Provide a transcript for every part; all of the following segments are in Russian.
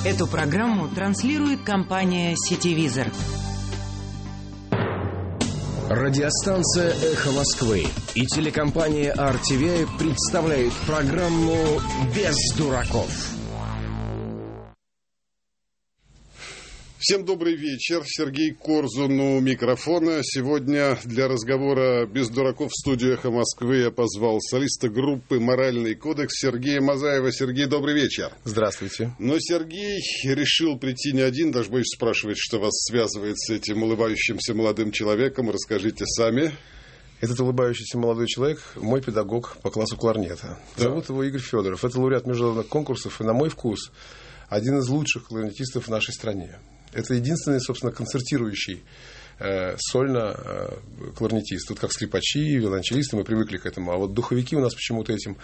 Эту программу транслирует компания «Сетевизор». Радиостанция «Эхо Москвы» и телекомпания RTVI представляют программу «Без дураков». Всем добрый вечер. Сергей Корзун у микрофона. Сегодня для разговора без дураков в студию «Эхо Москвы» я позвал солиста группы «Моральный кодекс» Сергея Мазаева. Сергей, добрый вечер. Здравствуйте. Но Сергей решил прийти не один. Даже боюсь спрашивать, что вас связывает с этим улыбающимся молодым человеком. Расскажите сами. Этот улыбающийся молодой человек – мой педагог по классу кларнета. Да. Зовут его Игорь Федоров. Это лауреат международных конкурсов и, на мой вкус, один из лучших кларнетистов в нашей стране. Это единственный, собственно, концертирующий сольно кларнетист. Тут как скрипачи, виолончелисты, мы привыкли к этому. А вот духовики у нас почему-то этим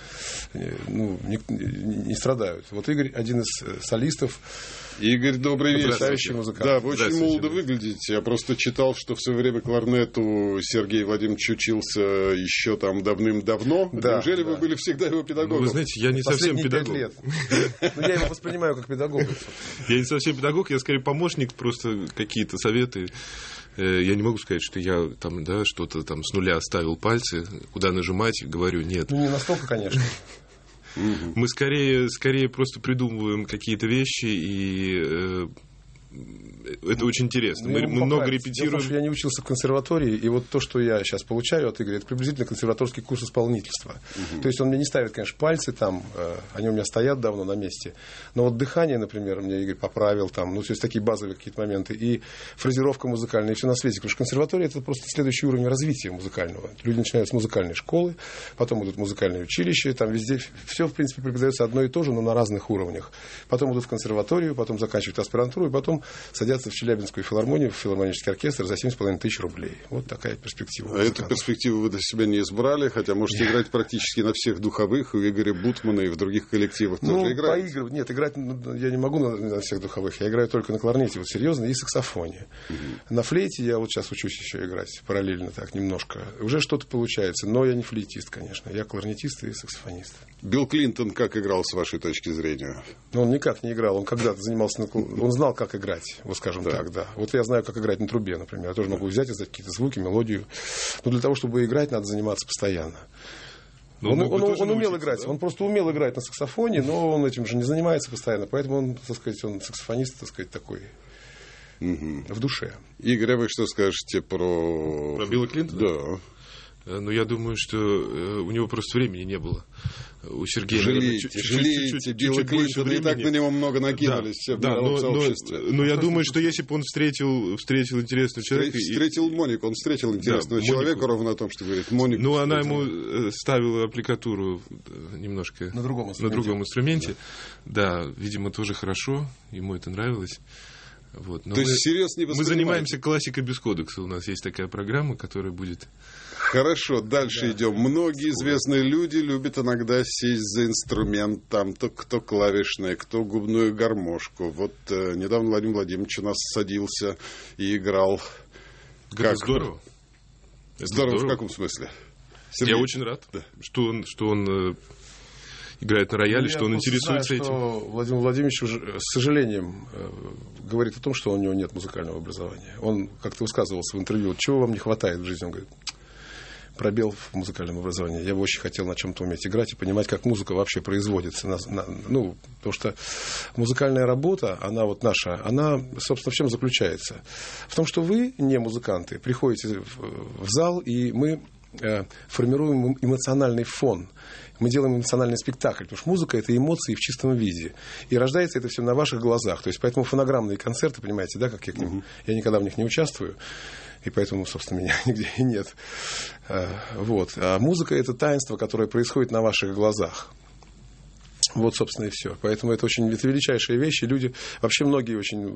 не страдают. Вот Игорь один из солистов. Игорь, добрый вечер. Потрясающий музыкант. Да, вы очень молодо выглядите. Я просто читал, что в свое время кларнету Сергей Владимирович учился еще там давным-давно. Да, неужели вы были всегда его педагогом? Ну, вы знаете, я не совсем педагог. 5 лет. Но я его воспринимаю как педагога. Я не совсем педагог, я скорее помощник, просто какие-то советы. Я не могу сказать, что я там, да, что-то там с нуля ставил пальцы, куда нажимать, говорю, нет. Ну, не настолько, конечно. Мы скорее просто придумываем какие-то вещи, и это очень интересно. Мы много репетируем. Дело в том, что я не учился в консерватории, и вот то, что я сейчас получаю от Игоря, это приблизительно консерваторский курс исполнительства. То есть он мне не ставит, конечно, пальцы там, они у меня стоят давно на месте, но вот дыхание, например, мне Игорь поправил там, ну, то есть такие базовые какие-то моменты, и фразировка музыкальная, и все на свете. Потому что консерватория — это просто следующий уровень развития музыкального. Люди начинают с музыкальной школы, потом идут в музыкальное училище, там везде все, в принципе, преподается одно и то же, но на разных уровнях. Потом идут в консерваторию, потом заканчивают аспирантуру, и потом садятся в Челябинскую филармонию, в филармонический оркестр за 7,5 тысяч рублей. Вот такая перспектива. А эту перспективу вы для себя не избрали, хотя можете играть практически на всех духовых, у Игоря Бутмана и в других коллективах тоже играете. Нет, играть я не могу на всех духовых, я играю только на кларнете, вот серьезно, и саксофоне. На флейте я вот сейчас учусь еще играть, параллельно так, немножко. Уже что-то получается, но я не флейтист, конечно, я кларнетист и саксофонист. Билл Клинтон как играл, с вашей точки зрения? Он никак не играл, он когда-то занимался, он знал, как играть, вот скажем так, да. Вот я знаю, как играть на трубе, например. Я тоже могу взять и сдать какие-то звуки, мелодию. Но для того, чтобы играть, надо заниматься постоянно. Он умел играть, да? Он просто умел играть на саксофоне, но он этим же не занимается постоянно. Поэтому он, так сказать, он саксофонист, так сказать, такой в душе. Игорь, а вы что скажете про Билла Клинтона? Да. Ну, я думаю, что у него просто времени не было. У Сергея, жалеете, Билла Клинтона, и так на него много накинулись в мировом сообществе. Но я думаю, что если бы он встретил интересного человека... Встретил Монику, он встретил интересного человека, ровно о том, что говорит Моника. Ну, она ему ставила аппликатуру немножко на другом инструменте. Да, видимо, тоже хорошо, ему это нравилось. Вот. То есть серьезно не воспринимаете? Мы занимаемся классикой без кодекса. У нас есть такая программа, которая будет... Хорошо, дальше идем. Многие известные люди любят иногда сесть за инструмент, там, кто клавишный, кто губную гармошку. Вот недавно Владимир Владимирович у нас садился и играл. Это здорово. Здорово в каком смысле? Сергей? Я очень рад, что он играет на рояле, что он интересуется этим. Что Владимир Владимирович уже, с сожалением, говорит о том, что у него нет музыкального образования. Он как-то высказывался в интервью, чего вам не хватает в жизни. Он говорит, пробел в музыкальном образовании. Я бы очень хотел на чем-то уметь играть и понимать, как музыка вообще производится. Потому что музыкальная работа, она вот наша, она, собственно, в чем заключается? В том, что вы, не музыканты, приходите в зал, и мы формируем эмоциональный фон. Мы делаем эмоциональный спектакль, потому что музыка — это эмоции в чистом виде. И рождается это все на ваших глазах. То есть, поэтому фонограммные концерты, понимаете, да, как я к ним, я никогда в них не участвую. И поэтому, собственно, меня нигде и нет. Вот. А музыка — это таинство, которое происходит на ваших глазах. Вот, собственно, и все. Поэтому это величайшие вещи. Люди, вообще многие очень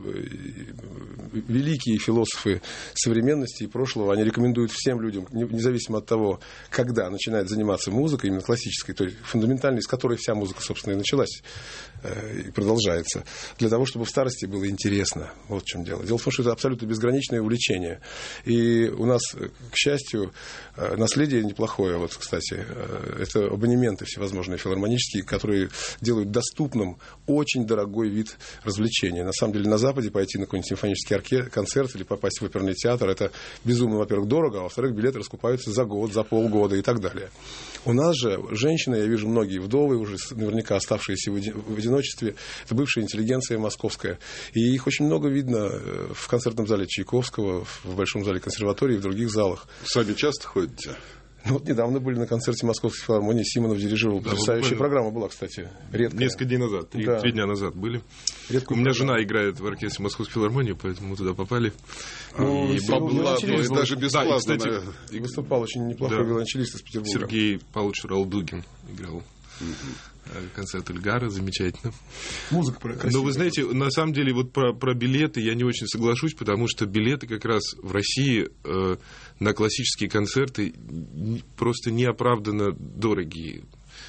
великие философы современности и прошлого, они рекомендуют всем людям, независимо от того, когда начинают заниматься музыкой, именно классической, то есть фундаментальной, с которой вся музыка, собственно, и началась и продолжается, для того, чтобы в старости было интересно. Вот в чем дело. Дело в том, что это абсолютно безграничное увлечение. И у нас, к счастью, наследие неплохое, вот, кстати, это абонементы всевозможные филармонические, которые делают доступным очень дорогой вид развлечения. На самом деле на Западе пойти на какой-нибудь симфонический концерт или попасть в оперный театр, это безумно, во-первых, дорого, а во-вторых, билеты раскупаются за год, за полгода и так далее. У нас же женщины, я вижу многие вдовы, уже наверняка оставшиеся в одиночестве, это бывшая интеллигенция московская, и их очень много видно в концертном зале Чайковского, в Большом зале консерватории и в других залах. Сами часто ходите? Ну, вот недавно были на концерте Московской филармонии, Симонов дирижировал. Потрясающая программа была, кстати, редкая. Несколько дней назад, 3 дня назад были. У меня жена играет в оркестре Московской филармонии, поэтому мы туда попали. Ну, и даже бесплатно. Да, кстати, выступал очень неплохой виолончелист из Петербурга. Сергей Павлович Ралдугин играл. Концерт Эльгара, замечательно. Музыка красивая. Но вы знаете, на самом деле, вот про билеты я не очень соглашусь, потому что билеты как раз в России на классические концерты просто неоправданно дорогие.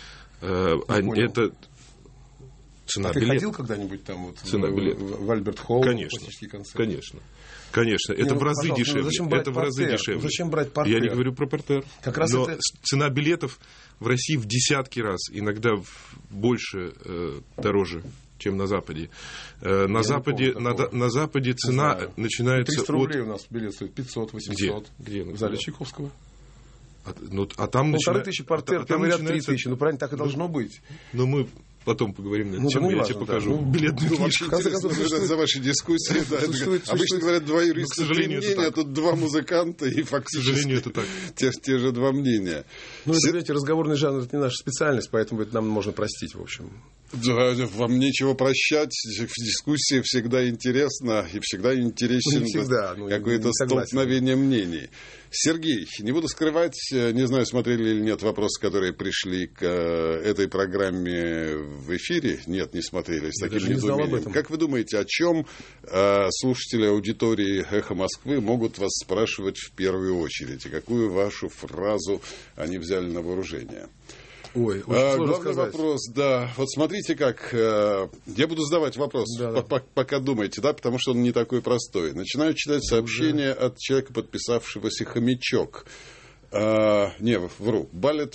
Это цена билета. Ты ходил когда-нибудь там вот цена билета. В Альберт-Холл? Конечно, конечно. Это в разы дешевле. Это в разы дешевле. Зачем брать партер? Я не говорю про партер. Но цена билетов в России в десятки раз, иногда больше, дороже, чем на Западе. На Западе цена начинается 300 рублей у нас билет стоит, 500-800. Где? В зале Чайковского. А там 1500 партер, первый ряд 3000. Ну, правильно, так и должно быть. Но мы потом поговорим на эту тему, я тебе покажу. Билетную книжку. В конце концов, за ваши дискуссии. Обычно говорят два юристические мнения, а тут два музыканта, и фактически это так. Те же два мнения. Ну, это, знаете, разговорный жанр, это не наша специальность, поэтому это нам можно простить, в общем. Да, вам нечего прощать. В дискуссии всегда интересно, и всегда интересен какое-то столкновение мнений. Сергей, не буду скрывать, не знаю, смотрели или нет вопросы, которые пришли к этой программе в эфире. Нет, не смотрели. С таким недоумением. Как вы думаете, о чем слушатели аудитории «Эхо Москвы» могут вас спрашивать в первую очередь? И какую вашу фразу они взяли на вооружение? Ой, главный сказать. Вопрос, да. Вот смотрите как. Я буду задавать вопрос, пока думаете, да, потому что он не такой простой. Начинаю читать сообщение от человека, подписавшегося «Хомячок». Не, вру. Балет,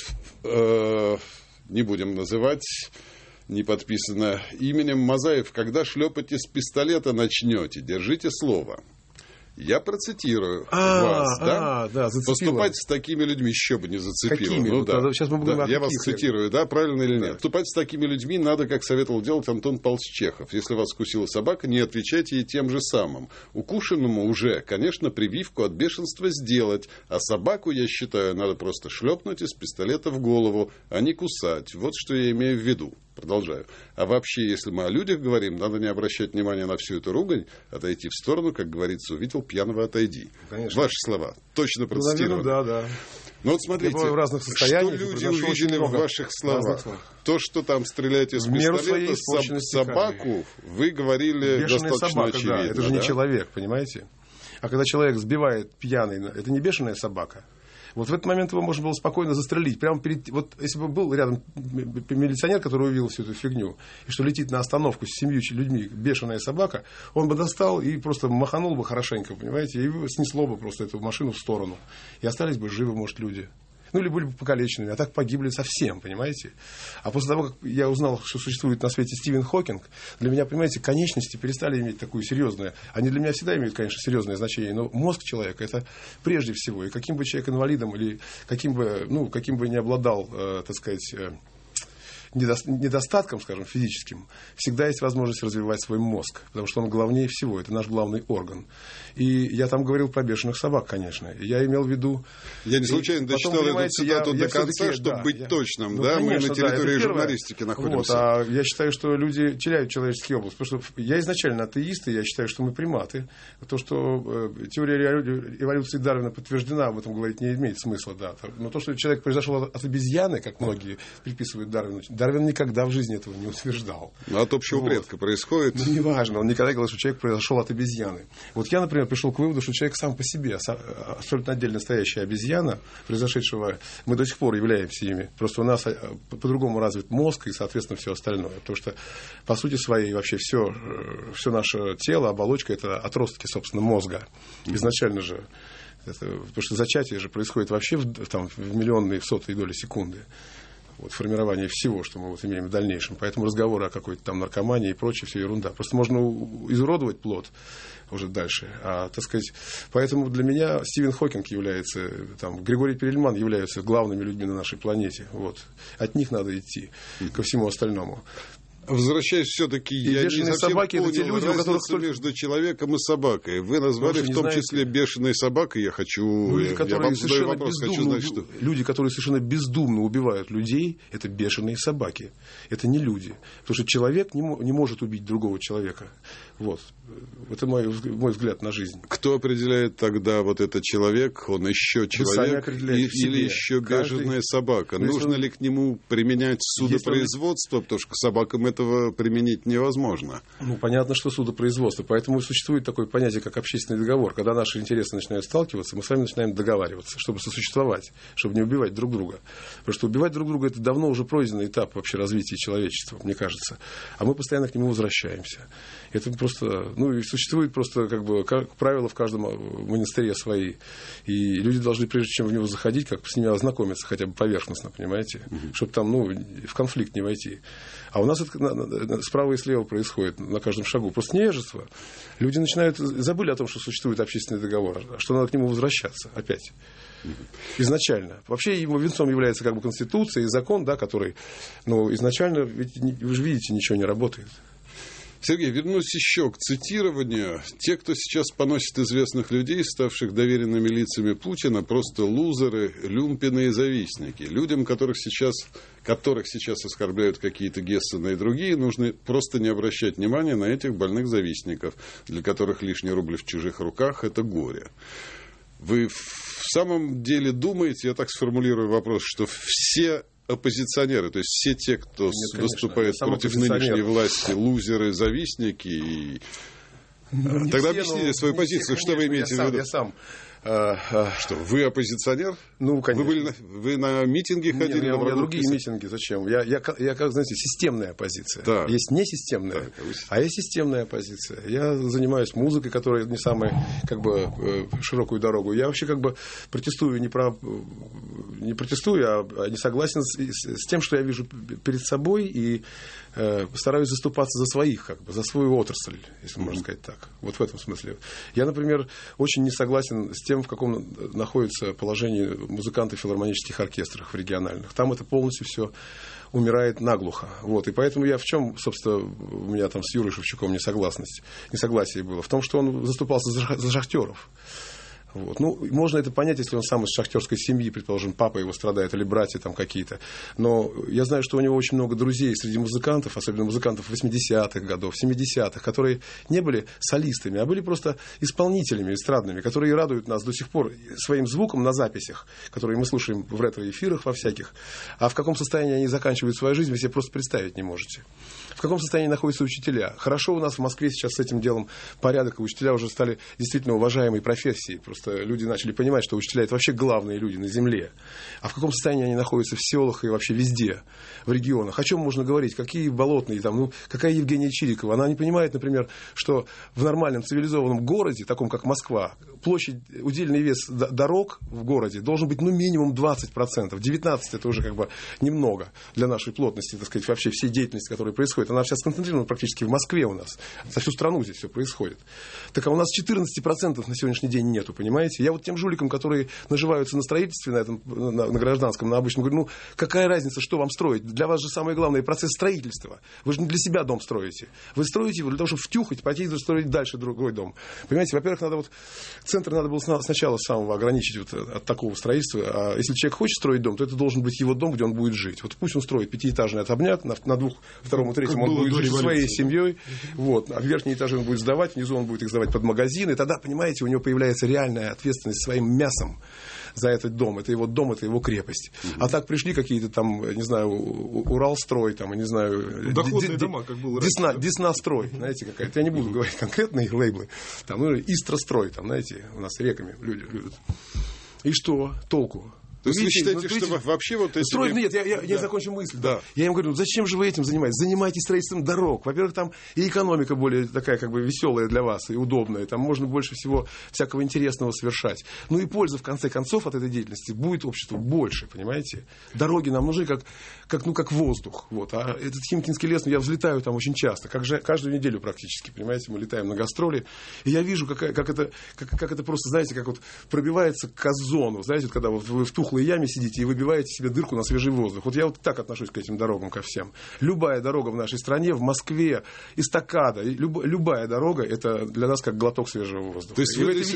не будем называть, не подписано именем. Мазаев, когда шлепать из пистолета начнете, держите слово. Я процитирую вас, да? Поступать с такими людьми еще бы не зацепило. Какими? Ну, да. Сейчас мы будем я вас цитирую, да, правильно или нет? Поступать с такими людьми надо, как советовал делать Антон Павлович Чехов. Если вас укусила собака, не отвечайте ей тем же самым. Укушенному уже, конечно, прививку от бешенства сделать, а собаку, я считаю, надо просто шлепнуть из пистолета в голову, а не кусать. Вот что я имею в виду. Продолжаю. А вообще, если мы о людях говорим, надо не обращать внимания на всю эту ругань, отойти в сторону, как говорится, увидел пьяного, отойди. Конечно. Ваши слова. Точно процитированы. Да. Ну вот смотрите, в разных что люди увидели в ваших словах. То, что там стреляете из пистолета, собаку, вы говорили бешеная достаточно собака, очевидно. Да. Это же не человек, понимаете? А когда человек сбивает пьяный, это не бешеная собака. Вот в этот момент его можно было спокойно застрелить. Прямо перед... Вот если бы был рядом милиционер, который увидел всю эту фигню, и что летит на остановку с 7 людьми бешеная собака, он бы достал и просто маханул бы хорошенько, понимаете, и снесло бы просто эту машину в сторону. И остались бы живы, может, люди. Ну, или были бы покалеченными, а так погибли совсем, понимаете? А после того, как я узнал, что существует на свете Стивен Хокинг, для меня, понимаете, конечности перестали иметь такое серьезное. Они для меня всегда имеют, конечно, серьезное значение, но мозг человека – это прежде всего. И каким бы человек инвалидом или каким бы не обладал, так сказать, недостатком, скажем, физическим, всегда есть возможность развивать свой мозг, потому что он главнее всего, это наш главный орган. И я там говорил про бешеных собак, конечно. Я имел в виду... Я не случайно дочитал эту цитату до конца, чтобы быть точным. Да, конечно, мы на территории журналистики находимся. А я считаю, что люди теряют человеческий облик. Потому что я изначально атеист, и я считаю, что мы приматы. То, что теория эволюции Дарвина подтверждена, об этом говорить не имеет смысла. Да. Но то, что человек произошел от обезьяны, как многие приписывают Дарвину, Дарвин никогда в жизни этого не утверждал. Но от общего предка происходит. Ну, неважно, он никогда не говорил, что человек произошел от обезьяны. Вот я, например, пришел к выводу, что человек сам по себе, абсолютно отдельно стоящая обезьяна, произошедшего, мы до сих пор являемся ими. Просто у нас по-другому развит мозг и, соответственно, все остальное. Потому что, по сути своей, вообще все наше тело, оболочка, это отростки, собственно, мозга. Изначально же. Потому что зачатие же происходит вообще в миллионные, в сотые доли секунды. вот, формирования всего, что мы вот имеем в дальнейшем. Поэтому разговоры о какой-то там наркомании и прочее, все ерунда. Просто можно изуродовать плод уже дальше. Так сказать, поэтому для меня Стивен Хокинг является, там, Григорий Перельман являются главными людьми на нашей планете. Вот. От них надо идти ко всему остальному. Возвращаясь все-таки, я не совсем собаки, понял это те люди, разницу между человеком и собакой. Вы назвали в том числе бешеной собакой. Я вам задаю вопрос, хочу знать, что... Люди, которые совершенно бездумно убивают людей, это бешеные собаки. Это не люди. Потому что человек не может убить другого человека. Вот. Это мой взгляд на жизнь. Кто определяет тогда вот этот человек? Он еще человек или еще бешеная собака? Нужно ли к нему применять судопроизводство? Потому что к собакам этого применить невозможно. Ну, понятно, что судопроизводство. Поэтому и существует такое понятие, как общественный договор. Когда наши интересы начинают сталкиваться, мы с вами начинаем договариваться, чтобы сосуществовать, чтобы не убивать друг друга. Потому что убивать друг друга – это давно уже пройденный этап вообще развития человечества, мне кажется. А мы постоянно к нему возвращаемся. Это просто, ну, и существует просто, как правило, в каждом монастыре свои. И люди должны, прежде чем в него заходить, как с ними ознакомиться, хотя бы поверхностно, понимаете, чтобы там, в конфликт не войти. А у нас это справа и слева происходит на каждом шагу. Просто невежество. Люди забыли о том, что существует общественный договор, что надо к нему возвращаться опять. Изначально. Вообще его венцом является Конституция и закон, да, который, изначально, ведь вы же видите, ничего не работает. Сергей, вернусь еще к цитированию. Те, кто сейчас поносит известных людей, ставших доверенными лицами Путина, просто лузеры, люмпины и завистники. Людям, которых сейчас оскорбляют какие-то Гессены и другие, нужно просто не обращать внимания на этих больных завистников, для которых лишний рубль в чужих руках – это горе. Вы в самом деле думаете, я так сформулирую вопрос, что все оппозиционеры, то есть все те, кто выступает против нынешней власти, лузеры, завистники. Тогда объясните свою позицию, что вы имеете в виду? Я сам. Что, вы оппозиционер? Ну, конечно. Вы на митинги ходили? У меня другие митинги. Зачем? Я, как знаете, системная оппозиция. Да. Есть несистемная, а есть системная оппозиция. Я занимаюсь музыкой, которая не самая, широкую дорогу. Я вообще протестую не протестую, а не согласен с тем, что я вижу перед собой, и стараюсь заступаться за своих, за свою отрасль, если можно сказать так. Вот в этом смысле. Я, например, очень не согласен с тем, в каком находится положении музыканты в филармонических оркестрах в региональных. Там это полностью все умирает наглухо. Вот. И поэтому я в чем, собственно, у меня там с Юрой Шевчуком несогласие было? В том, что он заступался за шахтеров. Вот. Можно это понять, если он сам из шахтерской семьи, предположим, папа его страдает, или братья там какие-то. Но я знаю, что у него очень много друзей среди музыкантов, особенно музыкантов 80-х годов, 70-х, которые не были солистами, а были просто исполнителями эстрадными, которые радуют нас до сих пор своим звуком на записях, которые мы слушаем в ретро-эфирах во всяких. А в каком состоянии они заканчивают свою жизнь, вы себе просто представить не можете. В каком состоянии находятся учителя. Хорошо у нас в Москве сейчас с этим делом порядок, и учителя уже стали действительно уважаемой профессией. Просто люди начали понимать, что учителя – это вообще главные люди на земле. А в каком состоянии они находятся в селах и вообще везде, в регионах? О чем можно говорить? Какие болотные там, какая Евгения Чирикова? Она не понимает, например, что в нормальном цивилизованном городе, таком как Москва, площадь, удельный вес дорог в городе должен быть минимум 20%. 19% это уже немного для нашей плотности, так сказать, вообще всей деятельности, которая происходит. Она вся сконцентрирована практически в Москве у нас. За всю страну здесь все происходит. Так а у нас 14% на сегодняшний день нету, понимаете? Я вот тем жуликам, которые наживаются на строительстве, на гражданском, на обычном, говорю, какая разница, что вам строить? Для вас же самое главное процесс строительства. Вы же не для себя дом строите. Вы строите его для того, чтобы втюхать, пойти строить дальше другой дом. Понимаете, во-первых, центр надо было сначала самого ограничить от такого строительства. А если человек хочет строить дом, то это должен быть его дом, где он будет жить. Вот пусть он строит пятиэтажный особняк, на втором и третьем он будет жить со своей семьей, а верхние этажи он будет сдавать, внизу он будет их сдавать под магазины, и тогда, понимаете, у него появляется реальная ответственность своим мясом за этот дом. Это его дом, это его крепость. А так пришли какие-то там, не знаю, Уралстрой, там, не знаю... Доходные дома, как было раньше. Десна-строй, знаете, какая-то. Я не буду говорить конкретные лейблы. Там, Истрострой, там, знаете, у нас реками люди любят. И что толку? То есть вы считаете, что вообще вот эти... Нет, я закончу мысль. Да. Я им говорю, зачем же вы этим занимаетесь? Занимайтесь строительством дорог. Во-первых, там и экономика более такая как бы веселая для вас и удобная. Там можно больше всего всякого интересного совершать. Ну и польза, в конце концов, от этой деятельности будет обществу больше, понимаете? Дороги нам нужны как воздух. Вот. А этот Химкинский лес, я взлетаю там очень часто, каждую неделю практически, понимаете? Мы летаем на гастроли, и я вижу, как это просто, знаете, как вот пробивается к озону. Знаете, когда вот вы в тухлой яме сидите и выбиваете себе дырку на свежий воздух. Вот я вот так отношусь к этим дорогам, ко всем. Любая дорога в нашей стране, в Москве, эстакада, любая дорога, это для нас как глоток свежего воздуха. То есть вы для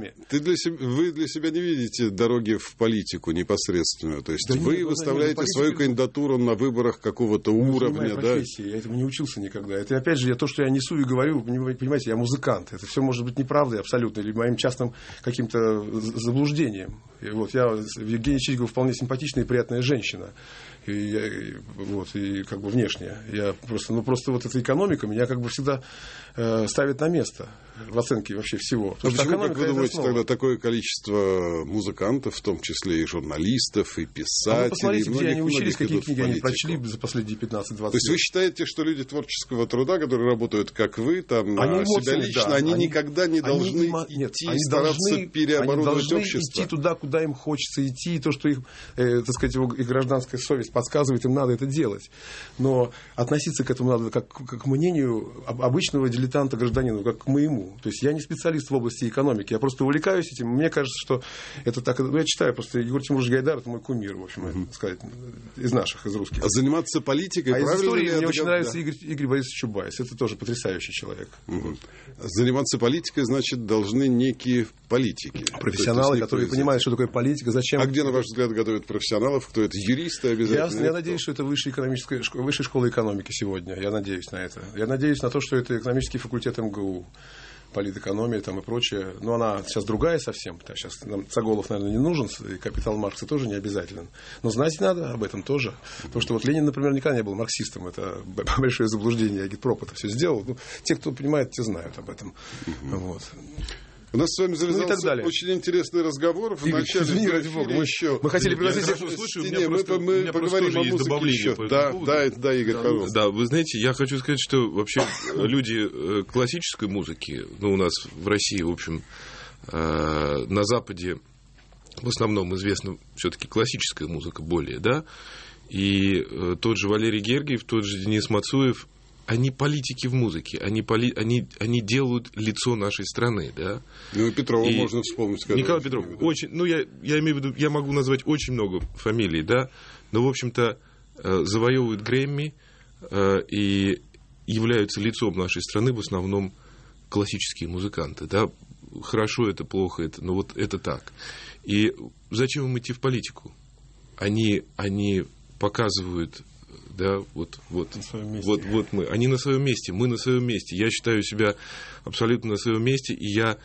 себя не видите дороги в политику непосредственную? То есть вы выставляете свою кандидатуру на выборах какого-то уровня, да? Я этому не учился никогда. Это, опять же, то, что я несу и говорю, понимаете, я музыкант. Это все может быть неправдой абсолютно, или моим частным каким-то заблуждением. И вот Евгения Чичикова вполне симпатичная и приятная женщина. И как бы внешне. Я просто вот эта экономика меня как бы всегда ставит на место в оценке вообще всего. Почему, как вы думаете, тогда такое количество музыкантов, в том числе и журналистов, и писателей? Посмотрите, где они учились, какие книги они прочли за последние 15-20 лет. То есть вы считаете, что люди творческого труда, которые работают, как вы, там, на себя лично, они никогда не должны идти и стараться переоборудовать общество? Они должны идти туда, куда им хочется идти, и то, что их, так сказать, их гражданская совесть подсказывает, им надо это делать. Но относиться к этому надо как к мнению обычного дилетанта гражданина, как к моему. То есть я не специалист в области экономики, я просто увлекаюсь этим. Мне кажется, что это так... я читаю просто Егор Тимурович Гайдар, это мой кумир, в общем, сказать, из русских. А заниматься политикой, правильно? Из истории мне очень нравится Игорь Борисович Чубайс. Это тоже потрясающий человек. Заниматься политикой, значит, должны некие политики. Профессионалы, которые понимают, что такое политика, зачем... А где, на ваш взгляд, готовят профессионалов? Кто это? Юристы обязательно? Я надеюсь, что это высшая школа экономики сегодня. Я надеюсь на это. Я надеюсь на то, что это экономический факультет МГУ, политэкономия там и прочее. Но она сейчас другая совсем. Сейчас нам Цаголов, наверное, не нужен, и капитал Маркса тоже не обязателен. Но знать надо об этом тоже. Потому что вот Ленин, например, никогда не был марксистом. Это большое заблуждение. Агитпроп это все сделал. Те, кто понимает, те знают об этом. Вот. У нас с вами завязался очень интересный разговор. В начале мы хотели пригласить... Мы поговорим о музыке еще. Да, Игорь, пожалуйста. Да, вы знаете, я хочу сказать, что вообще люди классической музыки, у нас в России, в общем, на Западе в основном известна все-таки классическая музыка более, да, и тот же Валерий Гергиев, тот же Денис Мацуев, они политики в музыке, они делают лицо нашей страны, да. Ну и Петрова можно вспомнить. Николай Петров, очень, я имею в виду, я могу назвать очень много фамилий, да, но в общем-то завоевывают Грэмми и являются лицом нашей страны в основном классические музыканты, да. Хорошо это, плохо это, но вот это так. И зачем им идти в политику? Они показывают. Да, вот мы. Они на своем месте, мы на своем месте. Я считаю себя абсолютно на своем месте, и я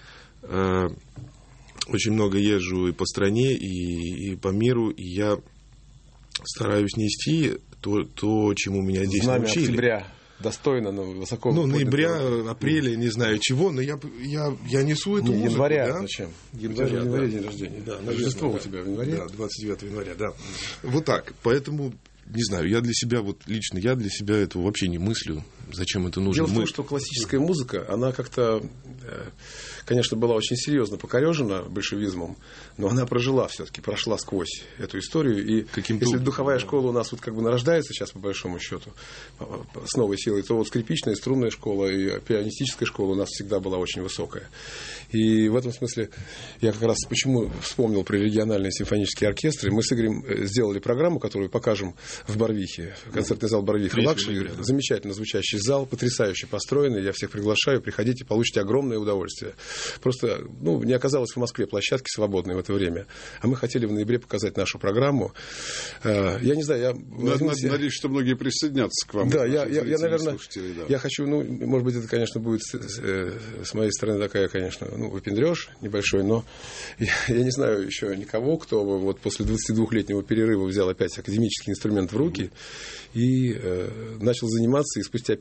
очень много езжу и по стране, и по миру, и я стараюсь нести то, чему меня здесь научили. Октября. Достойно, но высоко. Ноября, апреля, не знаю чего, но я несу эту музыку. Января, да? Зачем? Января день рождения. Да, Рождество у тебя в январе? Да, 29 января, да. Вот так. Поэтому, не знаю, я для себя этого вообще не мыслю. Зачем это нужно? Дело в том, что классическая музыка, она как-то, конечно, была очень серьезно покорежена большевизмом, но она прошла сквозь эту историю. И если духовая школа у нас вот как бы нарождается сейчас, по большому счету, с новой силой, то вот скрипичная, струнная школа и пианистическая школа у нас всегда была очень высокая. И в этом смысле я как раз почему вспомнил про региональные симфонические оркестры. Мы с Игорем сделали программу, которую покажем в Барвихе, концертный зал Барвиха Лакшери. Замечательно звучащий зал, потрясающе построенный. Я всех приглашаю, приходите, получите огромное удовольствие. Просто не оказалось в Москве площадки свободной в это время. А мы хотели в ноябре показать нашу программу. Я не знаю, надеюсь, что многие присоединятся к вам. Да, я наверное, я хочу, может быть, это, конечно, будет с моей стороны такая, конечно, выпендрёж небольшой, но я не знаю еще никого, кто вот после 22-летнего перерыва взял опять академический инструмент в руки и начал заниматься, и спустя 5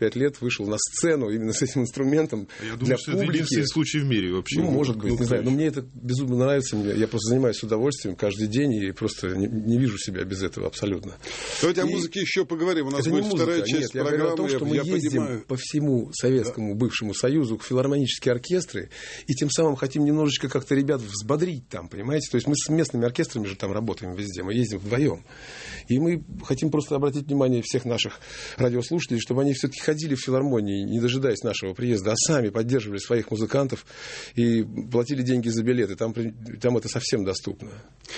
25 лет вышел на сцену именно с этим инструментом Я думаю, для что публики. это единственный случай в мире вообще. Ну, может быть, не знаю. Но мне это безумно нравится. Я просто занимаюсь с удовольствием каждый день и просто не вижу себя без этого абсолютно. Давайте о музыке еще поговорим. У нас это будет не музыка. вторая часть Нет, программы. Я говорю о том, что мы ездим по всему Советскому бывшему Союзу в филармонические оркестры и тем самым хотим немножечко как-то ребят взбодрить там, понимаете? То есть мы с местными оркестрами же там работаем везде. Мы ездим вдвоем. И мы хотим просто обратить внимание всех наших радиослушателей, чтобы они все-таки ходили в филармонии, не дожидаясь нашего приезда, а сами поддерживали своих музыкантов и платили деньги за билеты. Там это совсем доступно.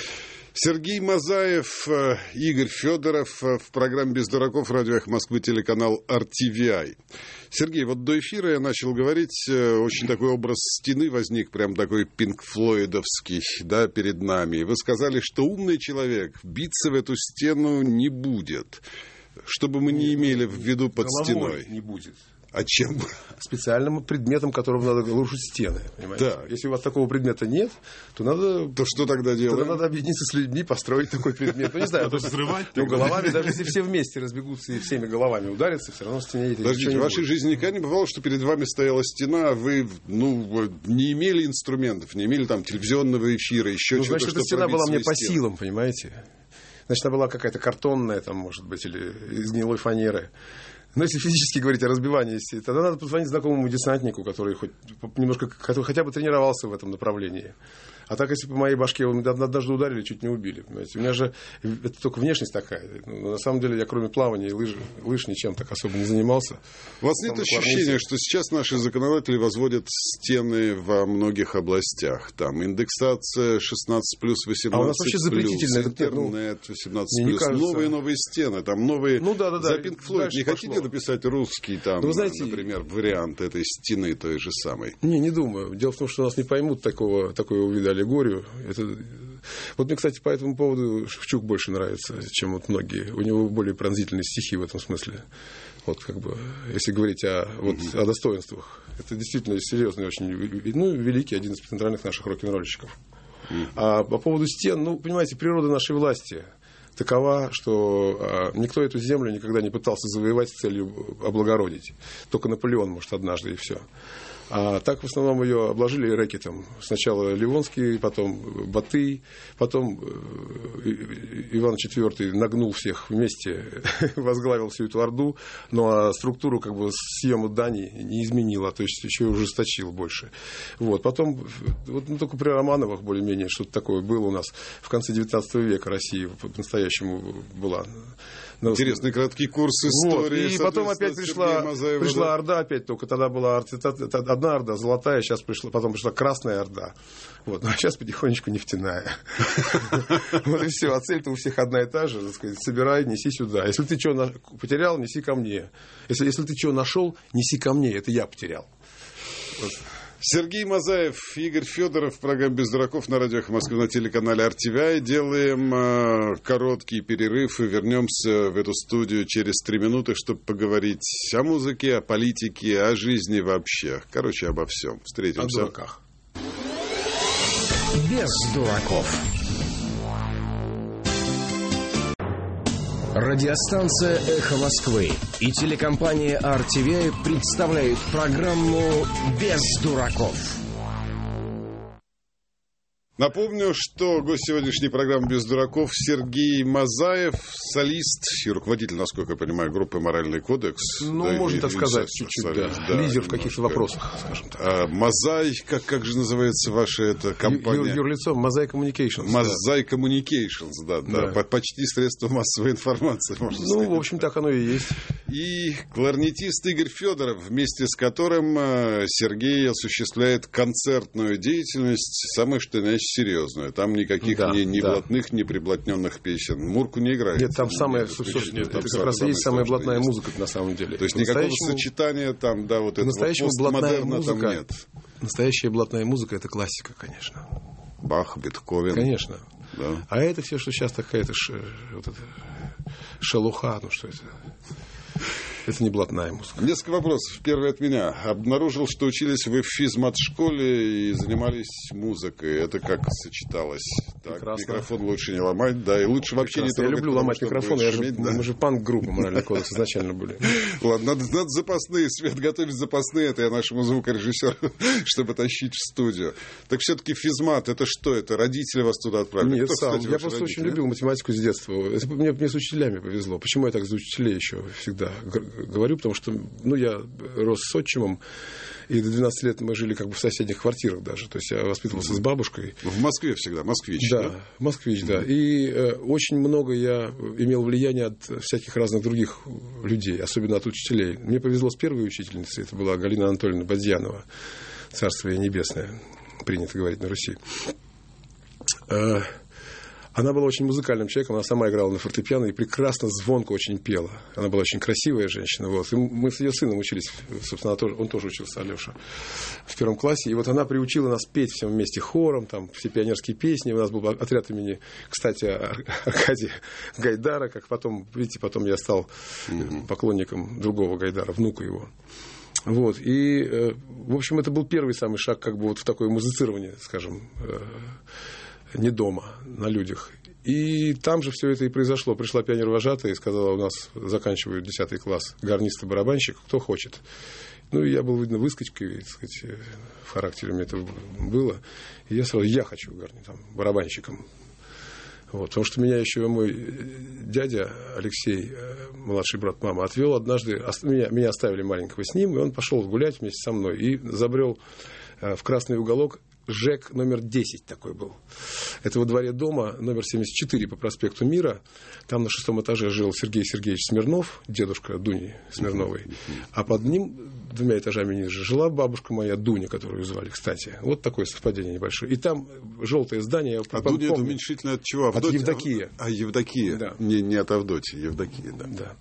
Сергей Мазаев, Игорь Федоров в программе «Без дураков», радио «Эхо Москвы», телеканал RTVI. Сергей, вот до эфира я начал говорить, очень такой образ стены возник, прям такой пинк-флойдовский, да, перед нами. И вы сказали, что умный человек биться в эту стену не будет. Что бы мы не имели в виду под стеной. Не будет. А чем? Специальным предметом, которым надо рушить стены. Понимаете? Да. Если у вас такого предмета нет, то надо... То что тогда делать? Тогда надо объединиться с людьми, построить такой предмет. Ну, не знаю. Взрывать? Ну, головами, даже если все вместе разбегутся и всеми головами ударятся, все равно в стене это Подождите, в вашей жизни никогда не бывало, что перед вами стояла стена, а вы, не имели инструментов, не имели там телевизионного эфира, еще чего-то, значит, эта стена была мне по силам, понимаете? Значит, она была какая-то картонная, там, может быть, или из гнилой фанеры. Но если физически говорить о разбивании, тогда надо позвонить знакомому десантнику, который хотя бы тренировался в этом направлении. А так, если по моей башке однажды ударили, чуть не убили. Понимаете? У меня же это только внешность такая. Но на самом деле я кроме плавания и лыж ничем так особо не занимался. У вас нет ощущения, что сейчас наши законодатели возводят стены во многих областях? Там индексация 16+, 18+, а у нас вообще запретительно интернет 18+, новые стены, там новые... За Pink Floyd не хотите написать русский, там, знаете, например, вариант этой стены той же самой? Не думаю. Дело в том, что нас не поймут такого вида аллегорию. Вот мне, кстати, по этому поводу Шевчук больше нравится, чем вот многие. У него более пронзительные стихи в этом смысле. Вот как бы, если говорить о достоинствах. Это действительно серьезный, очень великий, один из центральных наших рок-н-ролльщиков. А по поводу стен, понимаете, природа нашей власти такова, что никто эту землю никогда не пытался завоевать с целью облагородить. Только Наполеон, может, однажды, и все. А так в основном ее обложили рэкетом. Сначала Ливонский, потом Батый, потом Иван IV нагнул всех вместе, возглавил всю эту орду, но структуру съема дани не изменил, а то есть еще и ужесточил больше. Вот. Потом, только при Романовых более-менее что-то такое было у нас в конце XIX века. Россия по-настоящему была. Интересный краткий курс истории. И потом опять пришла Орда, опять только тогда была одна Орда, золотая, потом пришла Красная Орда. Вот. А сейчас потихонечку нефтяная. Вот и все. А цель-то у всех одна и та же. Так сказать, собирай, неси сюда. Если ты что потерял, неси ко мне. Если ты что нашел, неси ко мне. Это я потерял. Вот. Сергей Мазаев, Игорь Федоров в программе «Без дураков» на радио «Эхо Москвы» на телеканале RTVI. Делаем короткий перерыв и вернемся в эту студию через 3 минуты, чтобы поговорить о музыке, о политике, о жизни вообще. Короче, обо всем. Встретимся. О дураках. Без дураков. Радиостанция «Эхо Москвы» и телекомпания RTVI представляют программу «Без дураков». Напомню, что гость сегодняшней программы «Без дураков» Сергей Мазаев, солист и руководитель, насколько я понимаю, группы «Моральный кодекс». Можно так сказать, чуть-чуть, да. Лидер в каких-то вопросах, скажем так. Мазай, как же называется ваша эта компания? Юрлицо Мазай Communications. Мазай Communications, да. Почти средство массовой информации, можно сказать. В общем, так оно и есть. И кларнетист Игорь Федоров, вместе с которым Сергей осуществляет концертную деятельность, самое что ни серьезную. Там никаких ни блатных, ни приблотненных песен. Мурку не играет. Нет, там это как раз и есть самая блатная музыка на самом деле. То есть никакого сочетания там, вот этого постмодерна там нет. Настоящая блатная музыка — это классика, конечно. Бах, Бетховен. Конечно. Да. А это все, что сейчас такая-то шелуха, что это? Это не блатная музыка. Несколько вопросов. Первый от меня. Обнаружил, что учились вы в физмат-школе и занимались музыкой. Это как сочеталось? Так, прекрасно. микрофон лучше не ломать, да, и лучше вообще не трогать. Я люблю ломать микрофон, да. мы же панк-группа «Моральный кодекс» изначально были. Ладно, надо запасные, Свет, готовить запасные, это я нашему звукорежиссеру, чтобы тащить в студию. Так все-таки физмат, это что? Это родители вас туда отправили? Нет, Кто, сам. кстати, Я просто очень любил математику с детства. Мне с учителями повезло. Почему я так за учителей еще всегда говорю? Потому что я рос с отчимом, и до 12 лет мы жили как бы в соседних квартирах даже. То есть я воспитывался с бабушкой. В Москве всегда, москвич, да? Да, москвич, да. И очень много я имел влияния от всяких разных других людей, особенно от учителей. Мне повезло с первой учительницей, это была Галина Анатольевна Бадьянова, царство ей небесное, принято говорить на Руси. Она была очень музыкальным человеком, она сама играла на фортепиано и прекрасно, звонко очень пела. Она была очень красивая женщина. Вот. И мы с ее сыном учились, собственно, он тоже учился, Алеша, в 1 классе. И вот она приучила нас петь всем вместе хором, там, все пионерские песни. У нас был отряд имени, кстати, Аркадия Гайдара, как потом, видите, потом я стал поклонником другого Гайдара, внука его. Вот. И, в общем, это был первый самый шаг как бы вот в такое музицирование, скажем, не дома, на людях. И там же все это и произошло. Пришла пионер-вожатая и сказала, у нас заканчивают 10 класс гарнист и барабанщик, кто хочет. Ну, и я был, видно, выскочкой, так сказать, в характере у меня это было. И я сразу, я хочу барабанщиком. Вот, потому что меня еще мой дядя Алексей, младший брат мамы, отвел однажды, меня оставили маленького с ним, и он пошел гулять вместе со мной и забрел в красный уголок. ЖЭК номер 10 такой был. Это во дворе дома, номер 74 по проспекту Мира. Там на 6 этаже жил Сергей Сергеевич Смирнов, дедушка Дуни Смирновой. А под ним, 2 этажами ниже, жила бабушка моя Дуня, которую звали, кстати. Вот такое совпадение небольшое. И там желтое здание. А Дуня это уменьшительно от чего? От Евдокия. Евдокия. Да. Не от Авдотьи, Евдокия, да. Да.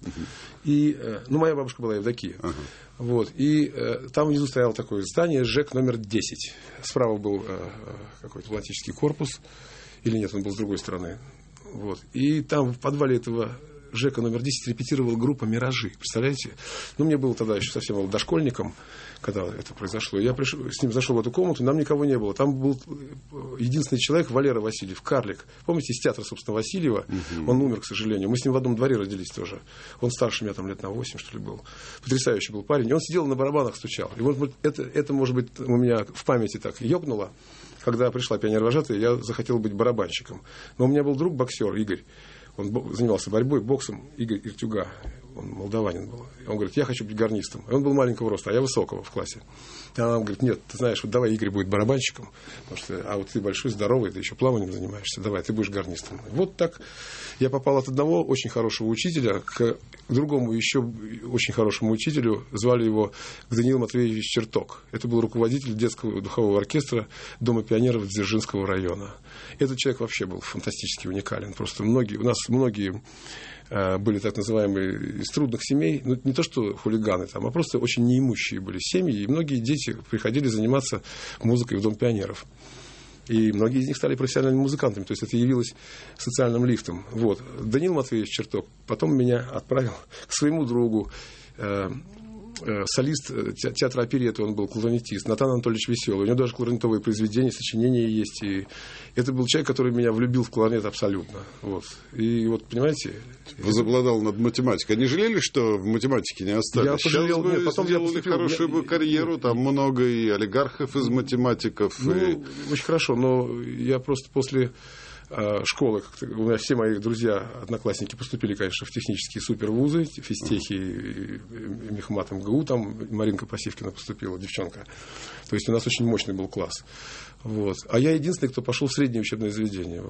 И, моя бабушка была Евдокия. Вот. И там внизу стояло такое здание, ЖЭК номер 10. Справа был какой-то атлантический корпус. Или нет, он был с другой стороны. Вот. И там в подвале этого ЖЭКа номер 10 репетировала группа «Миражи». Представляете? Мне было тогда еще совсем был дошкольником, когда это произошло. Я с ним зашел в эту комнату, нам никого не было. Там был единственный человек, Валера Васильев, карлик. Помните, из театра, собственно, Васильева? Он умер, к сожалению. Мы с ним в одном дворе родились тоже. Он старше меня лет на 8, что ли, был. Потрясающий был парень. И он сидел на барабанах, стучал. И вот это, может быть, у меня в памяти так ёкнуло. Когда пришла пионер-вожатая, я захотел быть барабанщиком. Но у меня был друг, боксер Игорь. Он занимался борьбой, боксом, Игорь Иртюга. Он молдаванин был. Он говорит, я хочу быть гарнистом. И он был маленького роста, а я высокого в классе. И она говорит, нет, ты знаешь, вот давай Игорь будет барабанщиком, потому что, а вот ты большой, здоровый, ты еще плаванием занимаешься, давай, ты будешь гарнистом. Вот так я попал от одного очень хорошего учителя к другому еще очень хорошему учителю. Звали его Даниил Матвеевич Черток. Это был руководитель детского духового оркестра Дома пионеров Дзержинского района. Этот человек вообще был фантастически уникален. Просто у нас многие были так называемые из трудных семей, ну, не то что хулиганы там, а просто очень неимущие были семьи, и многие дети приходили заниматься музыкой в Дом пионеров. И многие из них стали профессиональными музыкантами, то есть это явилось социальным лифтом. Вот. Даниил Матвеевич Черток потом меня отправил к своему другу, солист театра оперетты, он был кларнетист, Натан Анатольевич Веселый. У него даже кларнетовые произведения, сочинения есть. И это был человек, который меня влюбил в кларнет абсолютно. Вот. И вот, понимаете... Возобладал над математикой. Не жалели, что в математике не остались? Я пожалел, сейчас бы потом сделали хорошую карьеру, там много и олигархов из математиков. Очень хорошо, но я просто после... школы, у меня все мои друзья, одноклассники поступили, конечно, в технические супервузы, физтехи, и Мехмат МГУ, там Маринка Пасивкина поступила, девчонка. То есть у нас очень мощный был класс. Вот. А я единственный, кто пошел в среднее учебное заведение,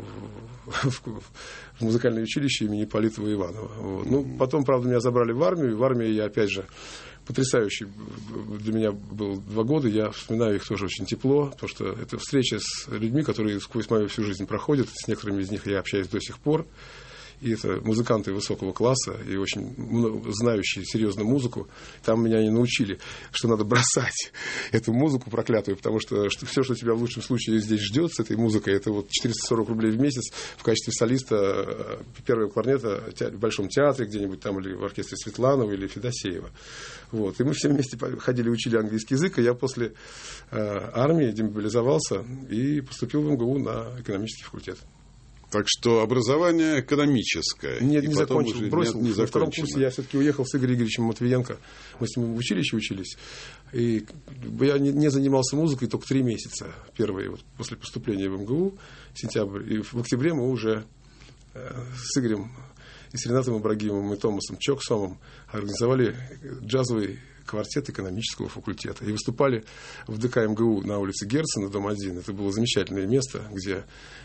в музыкальное училище имени Ипполитова Иванова. Вот. Ну, потом, правда, меня забрали в армию, и в армии я, опять же, потрясающий для меня был 2 года, я вспоминаю их тоже очень тепло, потому что это встреча с людьми, которые сквозь мою всю жизнь проходят, с некоторыми из них я общаюсь до сих пор, и это музыканты высокого класса, и очень знающие серьезно музыку. Там меня не научили, что надо бросать эту музыку проклятую, потому что все, что тебя в лучшем случае здесь ждет с этой музыкой, это вот 440 рублей в месяц в качестве солиста первого кларнета в Большом театре где-нибудь там, или в оркестре Светланова, или Федосеева. Вот. И мы все вместе ходили, учили английский язык, и я после армии демобилизовался и поступил в МГУ на экономический факультет. Так что образование экономическое. Нет, не потом закончил, уже бросил. не На втором закончено. курсе я все-таки уехал с Игорем Игоревичем Матвиенко. Мы с ним в училище учились. И я не занимался музыкой только 3 месяца. Первые, вот, после поступления в МГУ, сентябрь. И в октябре мы уже с Игорем и с Ренатом Ибрагимовым и Томасом Чоксомом организовали джазовый квартет экономического факультета. И выступали в ДК МГУ на улице Герцена, дом 1. Это было замечательное место, где...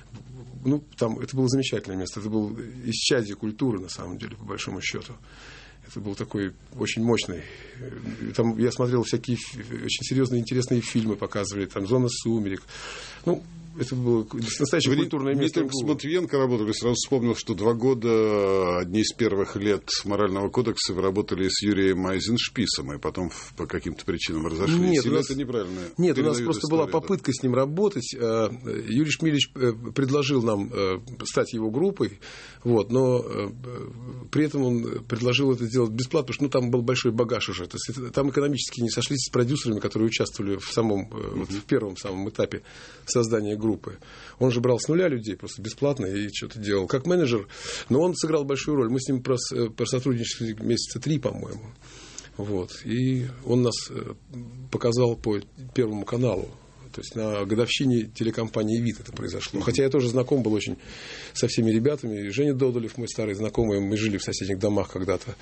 там это было замечательное место. Это было исчадие культуры, на самом деле, по большому счету. Это был такой очень мощный. Там я смотрел всякие очень серьезные, интересные фильмы, показывали. Там «Зона сумерек». Это было настоящее культурное место. Мы только с Матвиенко работали. Сразу вспомнил, что 2 года, одни из первых лет морального кодекса, вы работали с Юрием Айзеншписом, и потом по каким-то причинам разошлись. Нет, это неправильно? Нет, у нас просто была попытка с ним работать. Юрий Шмилич предложил нам стать его группой, но при этом он предложил это сделать бесплатно, потому что там был большой багаж уже. То есть, там экономически не сошлись с продюсерами, которые участвовали в первом самом этапе создания группы. Он же брал с нуля людей просто бесплатно и что-то делал как менеджер, но он сыграл большую роль. Мы с ним просотрудничали месяца 3, по-моему. И он нас показал по Первому каналу. То есть на годовщине телекомпании «Вид» это произошло. Хотя я тоже знаком был очень со всеми ребятами. И Женя Додолев, мой старый знакомый, мы жили в соседних домах когда-то.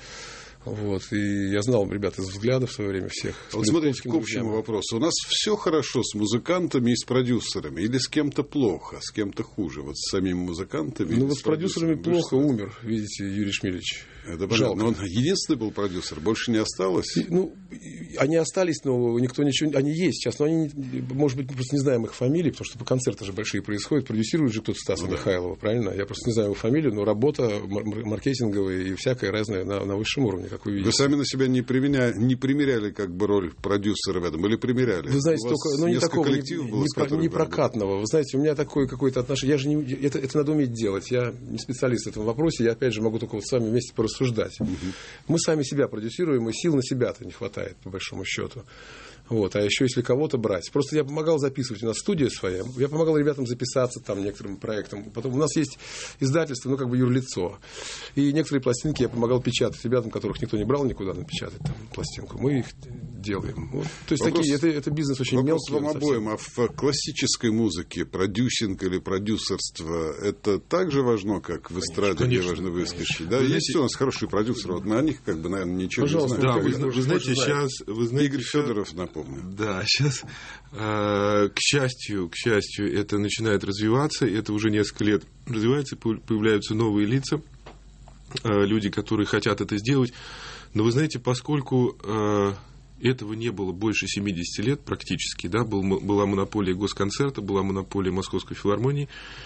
И я знал ребят из «Взгляда» в свое время всех. Смотрите, к общему вопросу. У нас все хорошо с музыкантами и с продюсерами. Или с кем-то плохо, с кем-то хуже? Вот с самими музыкантами? С продюсерами плохо, умер, видите, Юрий Шмилич. Это понятно. Но он единственный был продюсер, больше не осталось? Они остались, но никто ничего... Они есть сейчас, но они, может быть, мы просто не знаем их фамилии, потому что концерты же большие происходят. Продюсирует же кто-то Стаса Михайлова, правильно? Я просто не знаю его фамилию, но работа маркетинговая и всякая разная на высшем уровне, как вы видите. Вы сами на себя не примеряли как бы роль продюсера в этом? Или примеряли? Вы знаете, только не такого, не прокатного. Вы знаете, у меня такое какое-то отношение. Я же это надо уметь делать. Я не специалист в этом вопросе. Я, опять же, могу только с вами вместе порассуждать. Мы сами себя продюсируем, и сил на себя-то не хватает, по большому счету. А еще если кого-то брать. Просто я помогал записывать. У нас студия своя. Я помогал ребятам записаться там некоторым проектам. Потом у нас есть издательство, как бы юрлицо. И некоторые пластинки я помогал печатать ребятам, которых никто не брал никуда напечатать там пластинку. Мы их делаем. То есть это бизнес очень мелкий. Вопрос вам обоим. А в классической музыке продюсинг или продюсерство это так же важно, как в эстраде, где важны выскочки? Да, есть у нас хорошие продюсеры. Вот на них, наверное, ничего не знаю. Да, вы знаете, сейчас... Игорь Федоров, напомню. Да, сейчас, к счастью, это начинает развиваться, и это уже несколько лет развивается, появляются новые лица, люди, которые хотят это сделать. Но вы знаете, поскольку этого не было больше 70 лет практически, да, была монополия Госконцерта, была монополия Московской филармонии,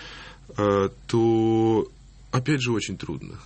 то, опять же, очень трудно.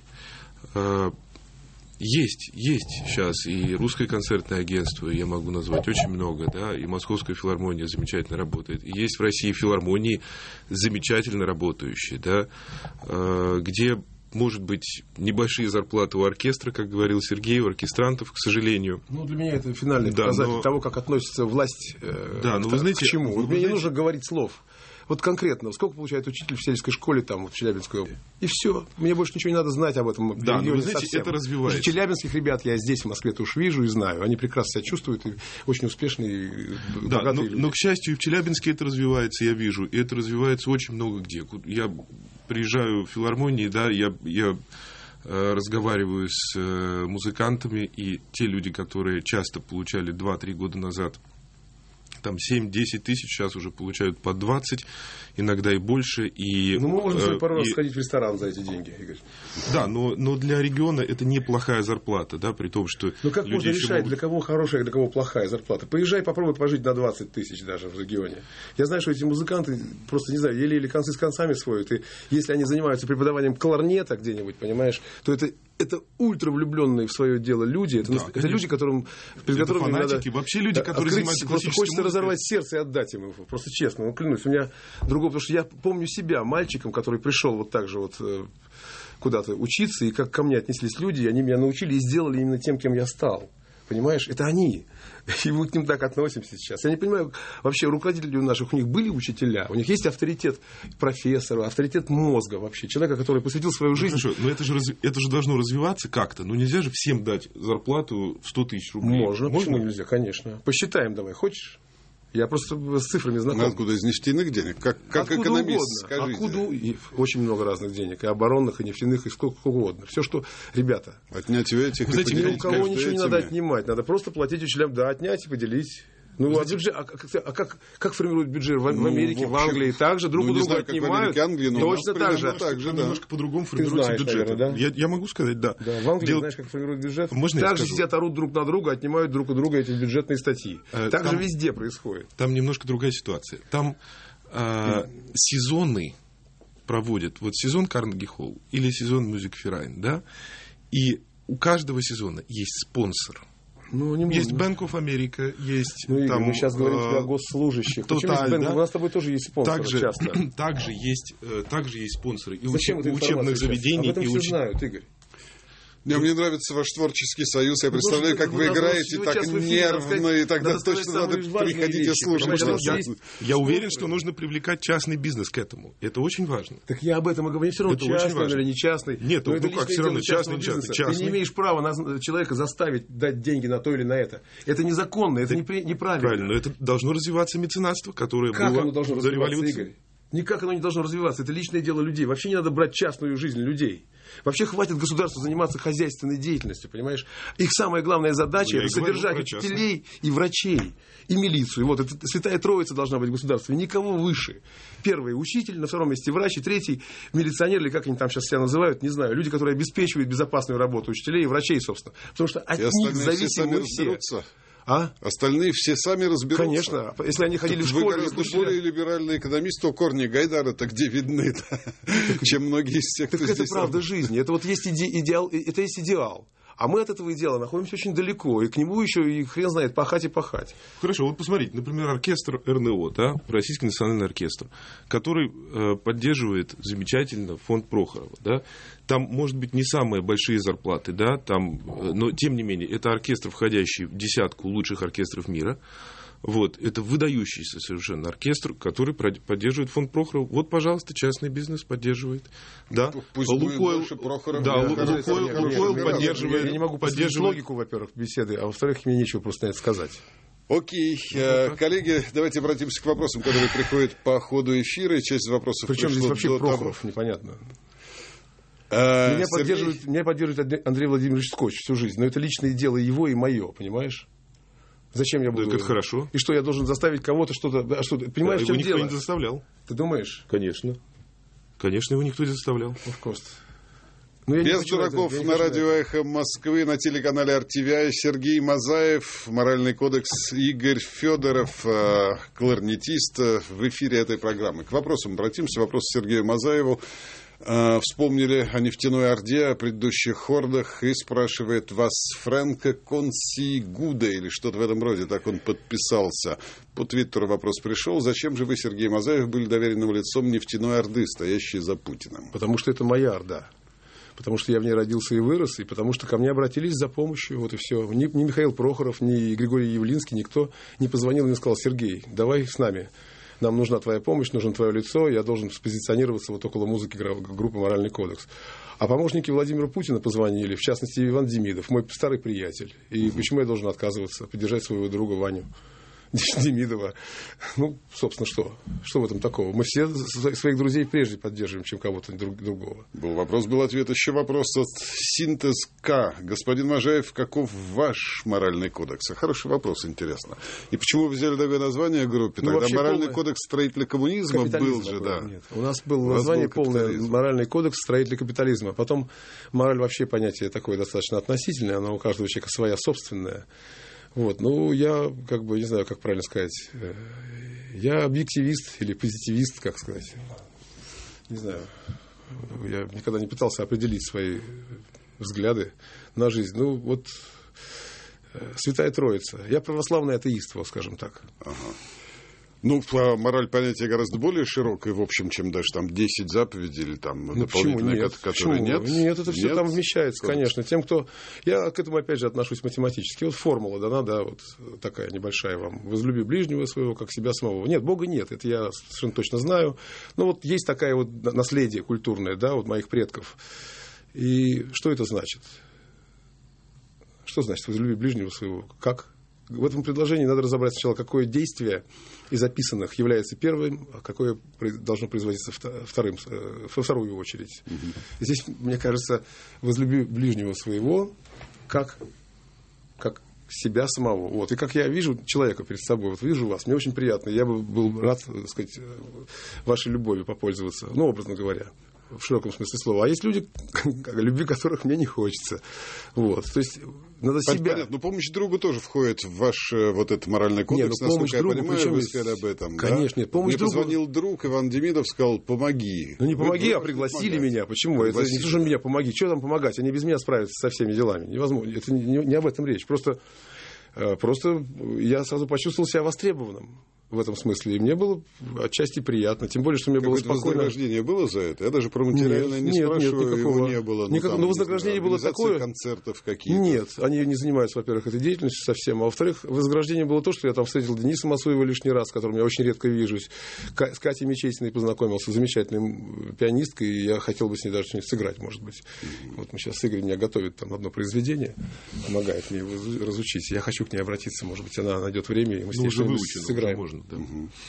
Есть сейчас и русское концертное агентство, я могу назвать очень много, да, и Московская филармония замечательно работает. И есть в России филармонии замечательно работающие, да, где, может быть, небольшие зарплаты у оркестра, как говорил Сергей, у оркестрантов, к сожалению. Для меня это финальный показатель того, как относится власть вы знаете, к чему. Мне не нужно говорить слов. Конкретно, сколько получает учитель в сельской школе там, в Челябинской области? И все. Мне больше ничего не надо знать об этом. Да, вы знаете, совсем. Это развивается. Даже челябинских ребят я здесь, в Москве-то уж вижу и знаю. Они прекрасно себя чувствуют и очень успешные, и богатые люди. Но, к счастью, и в Челябинске это развивается, я вижу. И это развивается очень много где. Я приезжаю в филармонии, да, я разговариваю с музыкантами, и те люди, которые часто получали 2-3 года назад там 7-10 тысяч, сейчас уже получают по 20, иногда и больше. И, можно себе пару раз сходить в ресторан за эти деньги, Игорь. Да, но для региона это неплохая зарплата, да, при том, что... как можно решать, для кого хорошая, для кого плохая зарплата? Поезжай, попробуй пожить на 20 тысяч даже в регионе. Я знаю, что эти музыканты просто, не знаю, еле концы с концами сводят. И если они занимаются преподаванием кларнета где-нибудь, понимаешь, то это ультра влюбленные в свое дело люди. Это люди, перед которыми фанатики, надо... вообще люди, которые занимаются классической хочется разорвать сердце и отдать им его. Просто честно, клянусь. У меня другого... Потому что я помню себя мальчиком, который пришел вот так же куда-то учиться, и как ко мне отнеслись люди, и они меня научили и сделали именно тем, кем я стал. понимаешь? Это они. И мы к ним так относимся сейчас. Я не понимаю, вообще руководители наших, у них были учителя, у них есть авторитет профессора, авторитет мозга вообще, человека, который посвятил свою жизнь. Хорошо, но это же должно развиваться как-то. Ну, нельзя же всем дать зарплату в 100 тысяч рублей. Можно? Почему нельзя? Конечно. Посчитаем давай, хочешь? Я просто с цифрами знаком. Ну, откуда? Из нефтяных денег? Как экономист, скажите. И очень много разных денег. И оборонных, и нефтяных, и сколько угодно. Все, что... Ребята... Отнять у этих и поделить. Ни у кого ничего этими. не надо отнимать. Надо просто платить учителям. Да, отнять и поделить. Ну, бюджет, как формируют бюджет в Америке, в Англии? Также друг у друга отнимают. Точно так же. Немножко по-другому формируется бюджет. Наверное, да? Я могу сказать, да. В Англии знаешь, как формируют бюджет? Можно также сидят, орут друг на друга, отнимают друг у друга эти бюджетные статьи. Так же везде происходит. Там немножко другая ситуация. Там сезоны проводят. Вот сезон Карнеги Холл или сезон Мюзикферайн, да? И у каждого сезона есть спонсор. Ну, есть Bank of America, есть... Ну, Игорь, там, мы сейчас говорим о госслужащих. Total, да? У нас с тобой тоже есть спонсоры часто. Также есть спонсоры и учебных заведений. Об этом все знают, Игорь. Мне нравится ваш творческий союз. Я представляю, как вы играете так нервно, и тогда точно надо приходить и слушать. Я уверен, что нужно привлекать частный бизнес к этому. Это очень важно. Так я об этом и говорю. Все равно частный или не частный. Нет, ну как, все равно частный, не частный. Ты не имеешь права человека заставить дать деньги на то или на это. Это незаконно, это неправильно. Правильно, но это должно развиваться меценатство, которое было до революции. Игорь? Никак оно не должно развиваться. Это личное дело людей. Вообще не надо брать частную жизнь людей. Вообще хватит государству заниматься хозяйственной деятельностью, понимаешь? Их самая главная задача – это содержать учителей и врачей, и милицию. Вот, это святая троица должна быть в государстве, никого выше. Первый – учитель, на втором месте врач, и третий – милиционер, или как они там сейчас себя называют, не знаю. Люди, которые обеспечивают безопасную работу учителей и врачей, собственно. Потому что от них зависимы все. Остальные все сами разберутся. Конечно. Если они ходили в школу... Вы гораздо более либеральный экономист, то корни Гайдара-то где видны, чем многие из тех, кто здесь... Так это правда жизни. Это вот есть идеал, это есть идеал. А мы от этого идеала находимся очень далеко. И к нему еще, и хрен знает, пахать и пахать. Хорошо, вот посмотрите, например, оркестр РНО, да, Российский национальный оркестр, который поддерживает замечательно фонд Прохорова, да. Там, может быть, не самые большие зарплаты, да, там, но, тем не менее, это оркестр, входящий в десятку лучших оркестров мира. Вот, это выдающийся совершенно оркестр, который поддерживает фонд Прохорова. Вот, пожалуйста, частный бизнес поддерживает. Да. Лукойл Прохоров. Да, Лукойл поддерживает. Я не могу поддерживать логику, во-первых, беседы, а во-вторых, мне нечего просто на это сказать. Окей. Коллеги, давайте обратимся к вопросам, которые приходят по ходу эфира. И часть вопросов причем здесь вообще Прохоров, непонятно. Меня поддерживает Андрей Владимирович Скотч всю жизнь. Но это личное дело его и мое, понимаешь? Зачем я буду... Так это хорошо. И что, я должен заставить кого-то что-то... Понимаешь, в чем дело? Его никто не заставлял. Ты думаешь? Конечно. Конечно, его никто не заставлял. Без дураков на радио «Эхо Москвы», на телеканале RTVI. Сергей Мазаев, моральный кодекс, Игорь Федоров, кларнетист, в эфире этой программы. К вопросам обратимся. Вопрос Сергею Мазаеву. Вспомнили о нефтяной орде, о предыдущих хордах, и спрашивает вас Фрэнко Консигуда, или что-то в этом роде, так он подписался. По Твиттеру вопрос пришел: зачем же вы, Сергей Мазаев, были доверенным лицом нефтяной орды, стоящей за Путиным? Потому что это моя орда. Потому что я в ней родился и вырос, и потому что ко мне обратились за помощью, вот и все. Ни Михаил Прохоров, ни Григорий Явлинский, никто не позвонил и не сказал: Сергей, давай с нами. Нам нужна твоя помощь, нужно твое лицо, я должен спозиционироваться вот около музыки группы «Моральный кодекс». А помощники Владимира Путина позвонили, в частности, Иван Демидов, мой старый приятель. И почему я должен отказываться, поддержать своего друга Ваню Демидова? Ну, собственно, что? Что в этом такого? Мы все своих друзей прежде поддерживаем, чем кого-то другого. Был вопрос, был ответ. Еще вопрос от Синтез К. Господин Мазаев, каков ваш моральный кодекс? Хороший вопрос, интересно. И почему вы взяли такое название группе? Тогда моральный кодекс строителя коммунизма был же, да. Нет. У нас было название полное моральный кодекс строителя капитализма. Потом мораль вообще понятие такое достаточно относительное, оно у каждого человека своя собственная. Вот, ну, я, как бы, не знаю, как правильно сказать, я объективист или позитивист, как сказать, не знаю, я никогда не пытался определить свои взгляды на жизнь. Ну, вот, Святая Троица. Я православный атеист, вот, скажем так. Ага. Ну, мораль понятие гораздо более широкое, в общем, чем даже там 10 заповедей или там дополнительные, которые нет. Нет, это все там вмещается, конечно. Тем, кто... Я к этому, опять же, отношусь математически. Вот формула дана, да, вот такая небольшая вам. Возлюби ближнего своего, как себя самого. Нет, Бога нет, это я совершенно точно знаю. Но вот есть такая вот наследие культурное, да, вот моих предков. И что это значит? Что значит возлюби ближнего своего? Как? В этом предложении надо разобрать сначала, какое действие из записанных является первым, а какое должно производиться вторым, во вторую очередь. И здесь, мне кажется, возлюби ближнего своего, как себя самого. Вот. И как я вижу человека перед собой, вот вижу вас, мне очень приятно, я бы был рад, так сказать, вашей любовью попользоваться, ну, образно говоря, в широком смысле слова. А есть люди, любви которых мне не хочется. Вот. То есть надо себя... Понятно, но помощь другу тоже входит в ваш вот этот моральный кодекс, нет, насколько я другу, понимаю, вы сказали об этом. Конечно, да? нет, помощь мне другу... позвонил друг Иван Демидов, сказал, помоги. Ну не помоги, а пригласили меня. Почему? Пригласили. Это не то, что меня помоги. Что там помогать? Они без меня справятся со всеми делами. Невозможно. Это не об этом речь. Просто я сразу почувствовал себя востребованным в этом смысле. И мне было отчасти приятно. Тем более, что мне было спокойно. Вознаграждение было за это? Я даже про материальное не спрашиваю, никакого. Его не было. Но вознаграждение было такое. Концертов какие-то. Нет, они не занимаются, во-первых, этой деятельностью совсем. А во-вторых, вознаграждение было то, что я там встретил Дениса Мацуева лишний раз, с которым я очень редко вижусь. С Катей Мечетиной познакомился, замечательной пианисткой. И я хотел бы с ней даже что-нибудь сыграть, может быть. Вот мы сейчас Игорь меня готовит там одно произведение, помогает мне его разучить. Я хочу к ней обратиться, может быть, она найдет время, и мы с ней что-нибудь сыграем. Можно, да.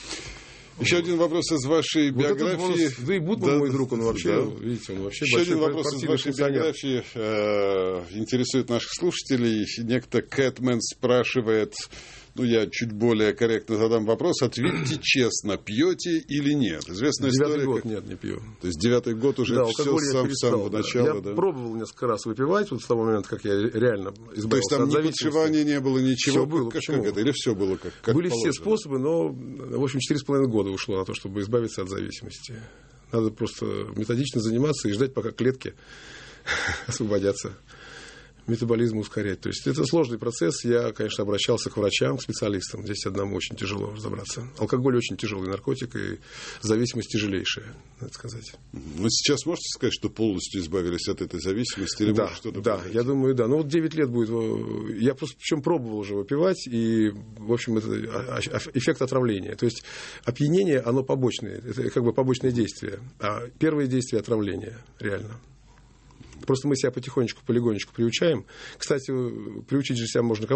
Еще один вопрос из вашей биографии. Да и Бутман, мой друг, он вообще, видите, он вообще еще большой один вопрос из вашей биографии интересует наших слушателей. Некто Кэтмен спрашивает, ну, я чуть более корректно задам вопрос, ответьте честно, пьете или нет? Известная история. 9-й год, нет, не пью. То есть 9-й год уже да, все с самого начала. Я пробовал несколько раз выпивать, вот с того момента, как я реально избавился от зависимости. То есть там ни подшивания не было, ничего? Все было, как это? Или все было как были положено? все способы, но, в общем, 4,5 года ушло на то, чтобы избавиться от зависимости. Надо просто методично заниматься и ждать, пока клетки освободятся. Метаболизм ускорять. То есть это сложный процесс. Я, конечно, обращался к врачам, к специалистам. Здесь одному очень тяжело разобраться. Алкоголь очень тяжелый наркотик, и зависимость тяжелейшая, надо сказать. Но сейчас можете сказать, что полностью избавились от этой зависимости? Или да, что-то да, я думаю, да. Ну вот 9 лет будет. Я просто причем пробовал уже выпивать, и, в общем, это эффект отравления. То есть опьянение, оно побочное. Это как бы побочное действие. А первое действие отравления, реально. Просто мы себя потихонечку, полигонечку приучаем. Кстати, приучить же себя можно ко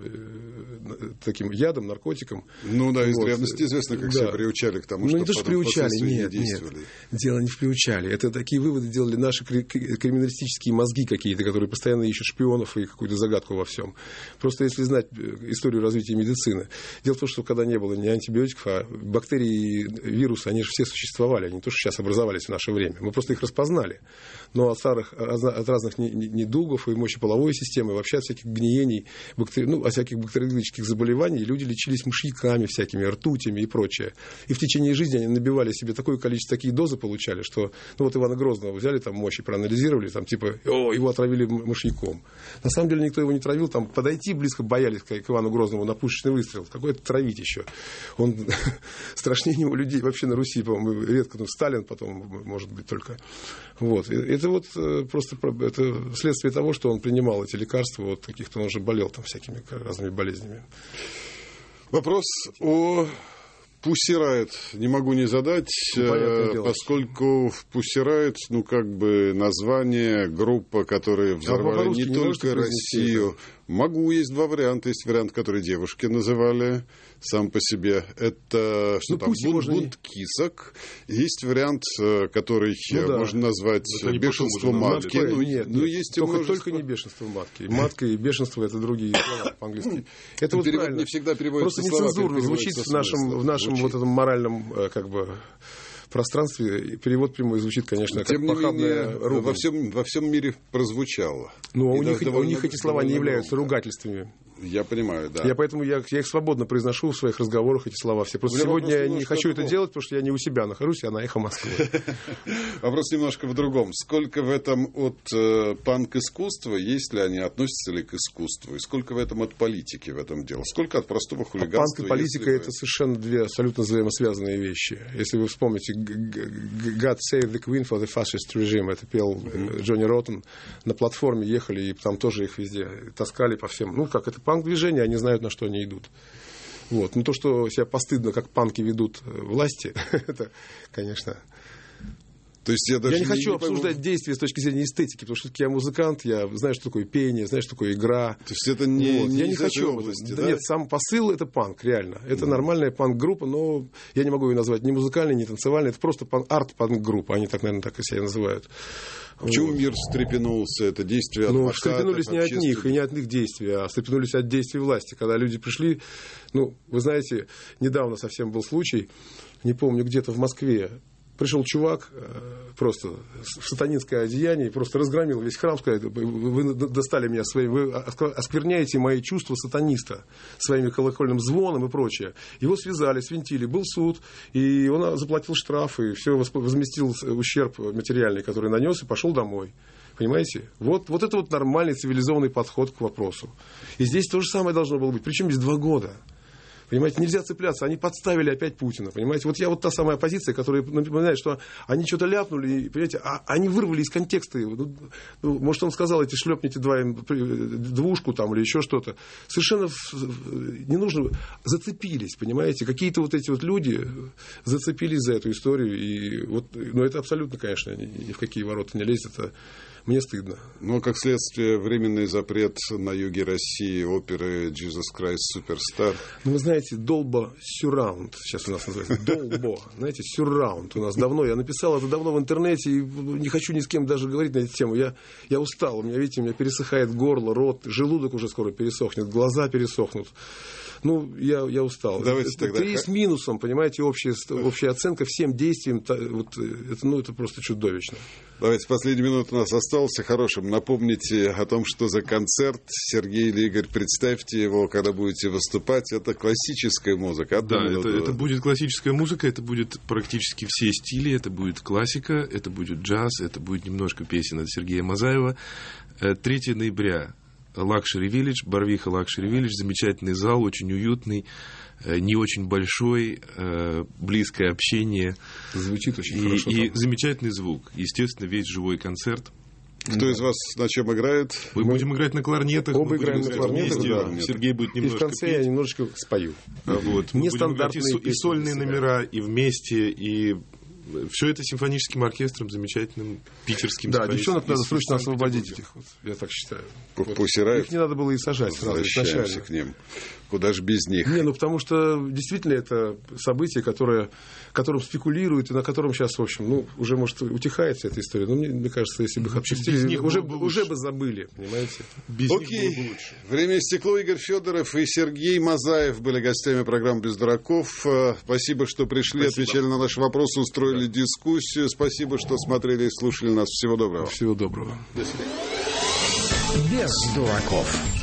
многим таким ядам, наркотикам. Ну да, из древности известно, как себя приучали к тому, что не то, что приучали, нет. Дело не в приучали. Это такие выводы делали наши криминалистические мозги какие-то, которые постоянно ищут шпионов и какую-то загадку во всем. Просто если знать историю развития медицины. Дело в том, что когда не было ни антибиотиков, а бактерии и вирусы, они же все существовали. Они не то, что сейчас образовались в наше время. Мы просто их распознали. Но от разных недугов и мочеполовой системы, вообще от всяких гниений, от всяких бактериологических заболеваний люди лечились мышьяками всякими, ртутями и прочее. И в течение жизни они набивали себе такое количество, такие дозы получали, что, ну вот Ивана Грозного взяли, там мощи проанализировали, там типа, его отравили мышьяком. На самом деле никто его не травил, там подойти близко боялись к Ивану Грозному на пушечный выстрел. Какой-то травить еще. Он страшнее него людей вообще на Руси, по-моему, редко, Сталин потом, может быть, только. Вот. Это вот просто это следствие того, что он принимал эти лекарства, вот каких-то он же болел там всякими разными болезнями. Вопрос о Pussy Riot не могу не задать, поскольку в Pussy Riot, ну, как бы название, группа, которые взорвали не только Россию. Могу, есть два варианта. Есть вариант, который девушки называли сам по себе. Это что там, бунт кисок. Есть вариант, который можно назвать бешенство матки. Есть только не бешенство матки. Матка и бешенство — это другие слова по-английски. Это вот перевод не всегда переводится. Просто нецензурно звучит в нашем вот этом моральном как бы пространстве. Перевод прямой звучит, конечно, как похабная ругань. Во всем мире прозвучало. Но у них эти слова не являются ругательствами. Я понимаю, да. Поэтому я их свободно произношу в своих разговорах, эти слова все. Просто сегодня я не хочу это делать, потому что я не у себя нахожусь, а на «Эхо Москвы». Вопрос немножко в другом. Сколько в этом от панк-искусства, если они относятся ли к искусству, и сколько в этом от политики в этом дело? Сколько от простого хулиганства? Панк и политика — это совершенно две абсолютно взаимосвязанные вещи. Если вы вспомните «God Save the Queen for the Fascist Regime», это пел Джонни Роттен, на платформе ехали, и там тоже их везде таскали по всем. Ну, как это панк-движение, они знают, на что они идут. Вот. Но то, что себя постыдно, как панки ведут власти, это, конечно... То есть я не хочу обсуждать действия с точки зрения эстетики, потому что я музыкант, я знаю, что такое пение, знаю, что такое игра. То есть это не я не хочу области, да? Нет, сам посыл — это панк, реально. Это нормальная панк-группа, но я не могу ее назвать ни музыкальной, ни танцевальной. Это просто арт-панк-группа. Они так, наверное, так и себя называют. Почему мир встрепенулся? Это действие адвокатов, встрепенулись не от них и не от их действий, а встрепенулись от действий власти. Когда люди пришли, вы знаете, недавно совсем был случай, не помню, где-то в Москве, пришел чувак просто в сатанинское одеяние, просто разгромил весь храм, сказал: вы достали меня своим, вы оскверняете мои чувства сатаниста своими колокольным звоном и прочее. Его связали, свинтили, был суд, и он заплатил штраф, и все возместил ущерб материальный, который нанес, и пошел домой. Понимаете? Вот это вот нормальный цивилизованный подход к вопросу. И здесь то же самое должно было быть. Причем без 2 года. Понимаете, нельзя цепляться. Они подставили опять Путина. Понимаете, вот я вот та самая оппозиция, которая напоминает, что они что-то ляпнули, понимаете, а они вырвали из контекста его. Может, он сказал, эти шлепните двушку там или еще что-то. Совершенно не нужно. Зацепились, понимаете. Какие-то вот эти вот люди зацепились за эту историю. И но это абсолютно, конечно, ни в какие ворота не лезет. Это мне стыдно. Но, как следствие, временный запрет на юге России оперы «Jesus Christ Superstar». Вы знаете, Dolbo Surround, сейчас у нас называется, Dolbo, знаете, Surround у нас давно, я написал это давно в интернете, и не хочу ни с кем даже говорить на эту тему, я устал, у меня пересыхает горло, рот, желудок уже скоро пересохнет, глаза пересохнут. Я устал. Давайте тогда... 3 с минусом, понимаете, общая оценка всем действиям, это просто чудовищно. Давайте, последняя минута у нас осталась. Хорошим. Напомните о том, что за концерт. Сергей или Игорь, представьте его, когда будете выступать. Это классическая музыка. Да, это будет классическая музыка, это будет практически все стили. Это будет классика, это будет джаз, это будет немножко песен от Сергея Мазаева. 3 ноября. Лакшери Виллидж, Барвиха Лакшери Виллидж, замечательный зал, очень уютный, не очень большой, близкое общение. Звучит очень хорошо. И замечательный звук. Естественно, весь живой концерт. Кто из вас на чем играет? Мы будем играть на кларнетах. Оба играем на кларнетах, да. Сергей будет немножко петь. И в конце я немножечко спою. Нестандартные и сольные номера, и вместе, и... Все это симфоническим оркестром, замечательным питерским. Да, девчонок надо срочно освободить этих, я так считаю. Их не надо было и сажать сразу. Возвращаемся к ним. Куда же без них? Потому что действительно это событие, которым спекулируют, и на котором сейчас, в общем, уже, может, утихает вся эта история. Но мне кажется, если бы их отпустили, уже бы забыли, понимаете? Без них было бы лучше. Время истекло. Игорь Федоров и Сергей Мазаев были гостями программы «Без дураков». Спасибо, что пришли, отвечали на наши вопросы, устроили дискуссию. Спасибо, что смотрели и слушали нас. Всего доброго. Всего доброго. До свидания. Без дураков.